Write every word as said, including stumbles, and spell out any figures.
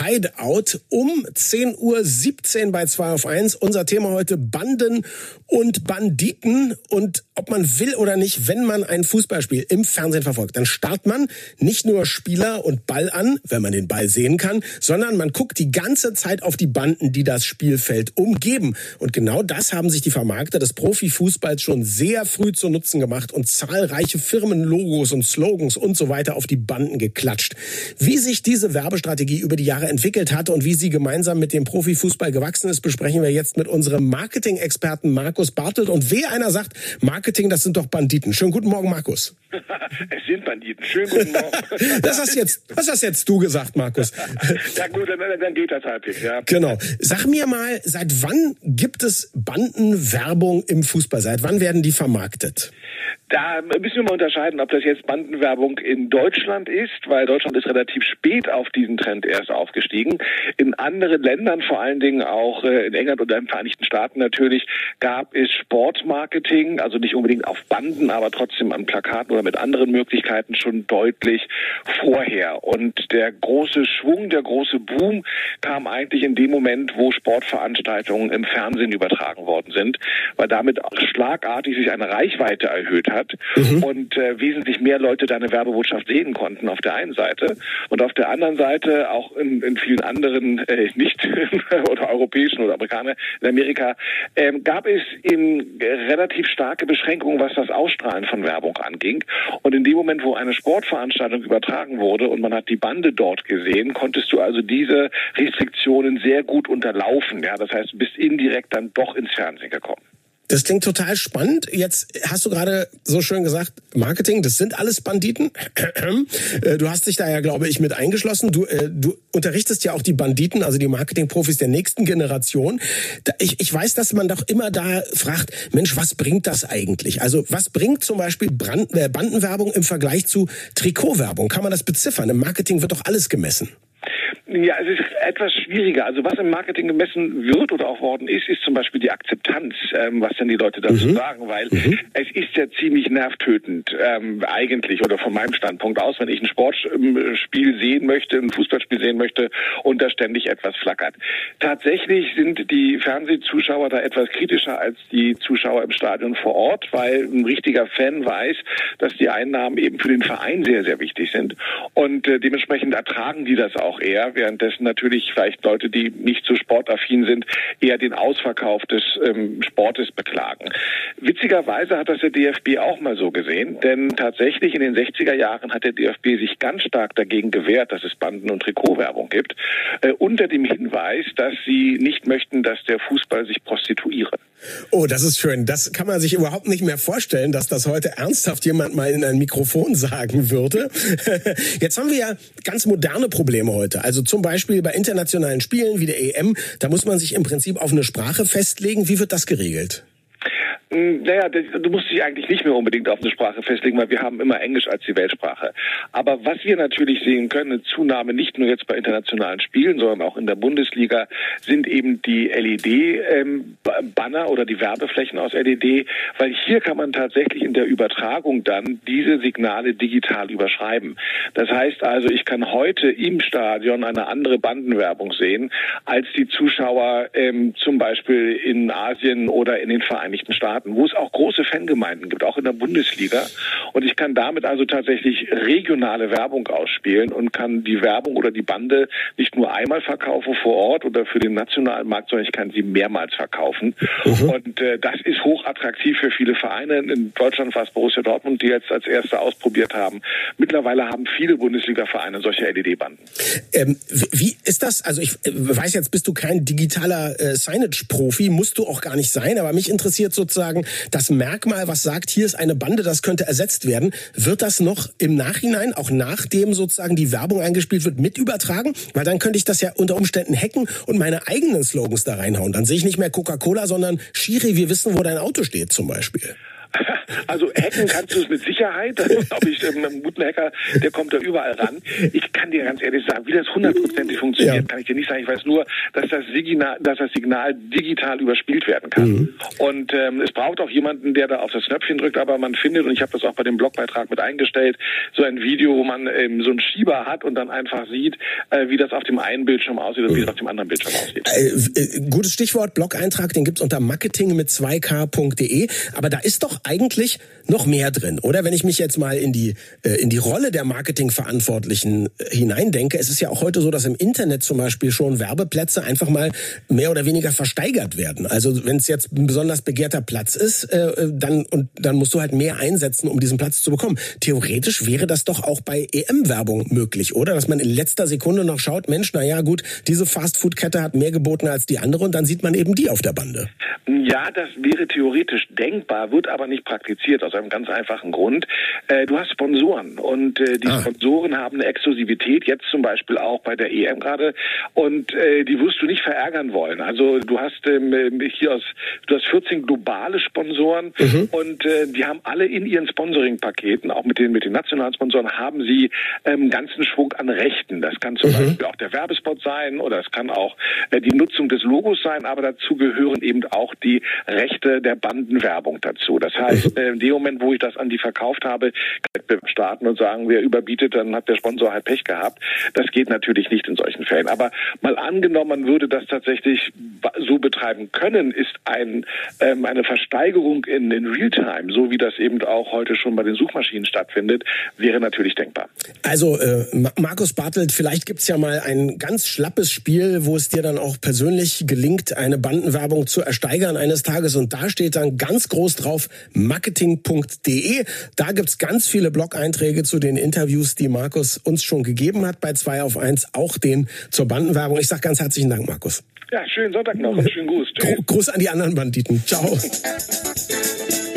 Hideout um zehn Uhr siebzehn bei zwei auf eins. Unser Thema heute Banden und Banditen. Und ob man will oder nicht, wenn man ein Fußballspiel im Fernsehen verfolgt, dann starrt man nicht nur Spieler und Ball an, wenn man den Ball sehen kann, sondern man guckt die ganze Zeit auf die Banden, die das Spielfeld umgeben. Und genau das haben sich die Vermarkter des Profifußballs schon sehr früh zu Nutzen gemacht und zahlreiche Firmenlogos und Slogans und so weiter auf die Banden geklatscht. Wie sich diese Werbestrategie über die Jahre entwickelt hat und wie sie gemeinsam mit dem Profifußball gewachsen ist, besprechen wir jetzt mit unserem Marketing-Experten Markus Bartelt. Und wer einer sagt, Marketing, das sind doch Banditen. Schönen guten Morgen, Markus. Es sind Banditen. Schönen guten Morgen. Das hast jetzt, was hast jetzt du gesagt, Markus? Ja gut, dann, dann geht das halbwegs, ja. Genau. Sag mir mal, seit wann gibt es Bandenwerbung im Fußball? Seit wann werden die vermarktet? Da müssen wir mal unterscheiden, ob das jetzt Bandenwerbung in Deutschland ist, weil Deutschland ist relativ spät auf diesen Trend erst aufgestiegen. In anderen Ländern, vor allen Dingen auch in England oder in den Vereinigten Staaten natürlich, gab es Sportmarketing, also nicht unbedingt auf Banden, aber trotzdem an Plakaten oder mit anderen Möglichkeiten schon deutlich vorher. Und der große Schwung, der große Boom kam eigentlich in dem Moment, wo Sportveranstaltungen im Fernsehen übertragen worden sind, weil damit schlagartig sich eine Reichweite erhöht hat. Mhm. Und äh, wesentlich mehr Leute deine Werbebotschaft sehen konnten auf der einen Seite und auf der anderen Seite auch in, in vielen anderen äh, nicht oder europäischen oder Amerikaner in Amerika ähm, gab es eben relativ starke Beschränkungen, was das Ausstrahlen von Werbung anging. Und in dem Moment, wo eine Sportveranstaltung übertragen wurde und man hat die Bande dort gesehen, konntest du also diese Restriktionen sehr gut unterlaufen. Ja, das heißt, du bist indirekt dann doch ins Fernsehen gekommen. Das klingt total spannend. Jetzt hast du gerade so schön gesagt, Marketing, das sind alles Banditen. Du hast dich da ja, glaube ich, mit eingeschlossen. Du, äh, du unterrichtest ja auch die Banditen, also die Marketingprofis der nächsten Generation. Ich, ich weiß, dass man doch immer da fragt, Mensch, was bringt das eigentlich? Also was bringt zum Beispiel Brand, äh, Bandenwerbung im Vergleich zu Trikotwerbung? Kann man das beziffern? Im Marketing wird doch alles gemessen. Ja, es ist etwas schwieriger. Also was im Marketing gemessen wird oder auch worden ist, ist zum Beispiel die Akzeptanz, ähm, was denn die Leute dazu mhm. sagen, weil mhm. es ist ja ziemlich nervtötend ähm, eigentlich oder von meinem Standpunkt aus, wenn ich ein Sportspiel sehen möchte, ein Fußballspiel sehen möchte und da ständig etwas flackert. Tatsächlich sind die Fernsehzuschauer da etwas kritischer als die Zuschauer im Stadion vor Ort, weil ein richtiger Fan weiß, dass die Einnahmen eben für den Verein sehr, sehr wichtig sind und äh, dementsprechend ertragen die das auch eher, währenddessen natürlich vielleicht Leute, die nicht so sportaffin sind, eher den Ausverkauf des ähm, Sportes beklagen. Witzigerweise hat das der D F B auch mal so gesehen, denn tatsächlich in den sechziger Jahren hat der D F B sich ganz stark dagegen gewehrt, dass es Banden- und Trikotwerbung gibt, äh, unter dem Hinweis, dass sie nicht möchten, dass der Fußball sich prostituiere. Oh, das ist schön. Das kann man sich überhaupt nicht mehr vorstellen, dass das heute ernsthaft jemand mal in ein Mikrofon sagen würde. Jetzt haben wir ja ganz moderne Probleme heute. Also zum Beispiel bei internationalen Spielen wie der E M, da muss man sich im Prinzip auf eine Sprache festlegen. Wie wird das geregelt? Naja, du musst dich eigentlich nicht mehr unbedingt auf eine Sprache festlegen, weil wir haben immer Englisch als die Weltsprache. Aber was wir natürlich sehen können, eine Zunahme nicht nur jetzt bei internationalen Spielen, sondern auch in der Bundesliga, sind eben die L E D-Banner oder die Werbeflächen aus L E D, weil hier kann man tatsächlich in der Übertragung dann diese Signale digital überschreiben. Das heißt also, ich kann heute im Stadion eine andere Bandenwerbung sehen, als die Zuschauer ähm, zum Beispiel in Asien oder in den Vereinigten Staaten, wo es auch große Fangemeinden gibt, auch in der Bundesliga. Und ich kann damit also tatsächlich regionale Werbung ausspielen und kann die Werbung oder die Bande nicht nur einmal verkaufen vor Ort oder für den nationalen Markt, sondern ich kann sie mehrmals verkaufen. Mhm. Und äh, das ist hochattraktiv für viele Vereine. In Deutschland war es Borussia Dortmund, die jetzt als Erste ausprobiert haben. Mittlerweile haben viele Bundesliga-Vereine solche L E D-Banden. Ähm, wie ist das? Also ich weiß, jetzt bist du kein digitaler äh, Signage-Profi, musst du auch gar nicht sein, aber mich interessiert sozusagen das Merkmal, was sagt, hier ist eine Bande, das könnte ersetzt werden. Wird das noch im Nachhinein, auch nachdem sozusagen die Werbung eingespielt wird, mit übertragen? Weil dann könnte ich das ja unter Umständen hacken und meine eigenen Slogans da reinhauen. Dann sehe ich nicht mehr Coca-Cola, sondern Schiri, wir wissen, wo dein Auto steht zum Beispiel. Also hacken kannst du es mit Sicherheit. Glaube ich, ein guter Hacker, der kommt da überall ran. Ich kann dir ganz ehrlich sagen, wie das hundertprozentig funktioniert, ja. kann ich dir nicht sagen. Ich weiß nur, dass das Signal, dass das Signal digital überspielt werden kann. Mhm. Und ähm, es braucht auch jemanden, der da auf das Knöpfchen drückt, aber man findet, und ich habe das auch bei dem Blogbeitrag mit eingestellt, so ein Video, wo man ähm, so einen Schieber hat und dann einfach sieht, äh, wie das auf dem einen Bildschirm aussieht und mhm. wie das auf dem anderen Bildschirm aussieht. Äh, äh, gutes Stichwort, Blog-Eintrag, den gibt's unter marketing mit zwei k punkt de. Aber da ist doch eigentlich noch mehr drin, oder? Wenn ich mich jetzt mal in die äh, in die Rolle der Marketingverantwortlichen äh, hineindenke, es ist ja auch heute so, dass im Internet zum Beispiel schon Werbeplätze einfach mal mehr oder weniger versteigert werden. Also wenn es jetzt ein besonders begehrter Platz ist, äh, dann und dann musst du halt mehr einsetzen, um diesen Platz zu bekommen. Theoretisch wäre das doch auch bei E M-Werbung möglich, oder? Dass man in letzter Sekunde noch schaut, Mensch, na ja, gut, diese Fastfood-Kette hat mehr geboten als die andere und dann sieht man eben die auf der Bande. Ja, das wäre theoretisch denkbar, wird aber nicht praktiziert aus einem ganz einfachen Grund. Äh, du hast Sponsoren und äh, die ah. Sponsoren haben eine Exklusivität, jetzt zum Beispiel auch bei der E M gerade, und äh, die wirst du nicht verärgern wollen. Also du hast ähm, hier aus, du hast vierzehn globale Sponsoren mhm. und äh, die haben alle in ihren Sponsoring-Paketen, auch mit den mit den nationalen Sponsoren, haben sie ähm, ganzen Schwung an Rechten. Das kann zum mhm. Beispiel auch der Werbespot sein oder es kann auch äh, die Nutzung des Logos sein, aber dazu gehören eben auch die Rechte der Bandenwerbung dazu. Das heißt, mhm. äh, in dem Moment, wo ich das an die verkauft habe, kann ich starten und sagen, wer überbietet, dann hat der Sponsor halt Pech gehabt. Das geht natürlich nicht in solchen Fällen. Aber mal angenommen, man würde das tatsächlich so betreiben können, ist ein, ähm, eine Versteigerung in, in Realtime, so wie das eben auch heute schon bei den Suchmaschinen stattfindet, wäre natürlich denkbar. Also äh, Markus Bartelt, vielleicht gibt's ja mal ein ganz schlappes Spiel, wo es dir dann auch persönlich gelingt, eine Bandenwerbung zu ersteigern eines Tages, und da steht dann ganz groß drauf marketing punkt de. Da gibt's ganz viele Blog-Einträge zu den Interviews, die Markus uns schon gegeben hat bei zwei auf eins, auch den zur Bandenwerbung. Ich sage ganz herzlichen Dank, Markus. Ja, schönen Sonntag noch und schönen Gruß. Tschüss. Gruß an die anderen Banditen. Ciao.